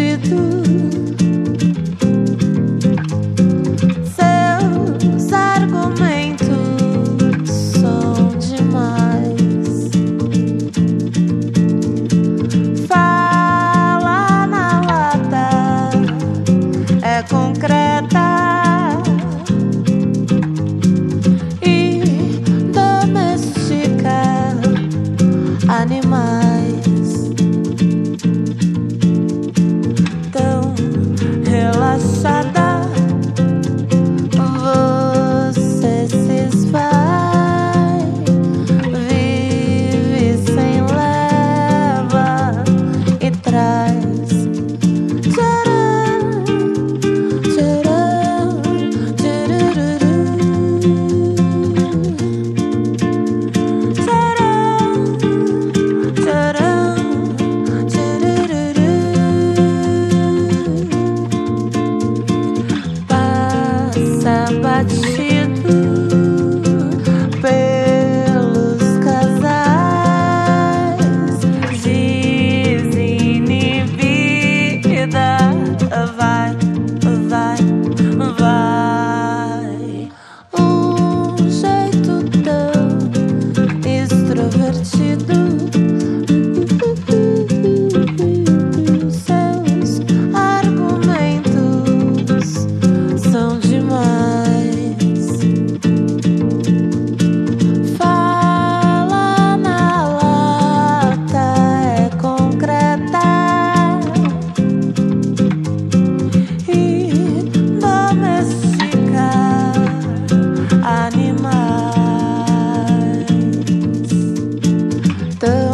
Seus argumentos são demais. Fala na lata, é concreta e domestica animais. Tão relaxada, você se esvai, vive sem leva e traz. Tcharam, tcharam, tchurururu. Tcharam, tcharam, tchurururu. Passa batido pelos casais, desinibida, vai, vai, vai. Um jeito tão extrovertido. Seus argumentos são demais. Fala na lata, é concreta e domestica animais. Tão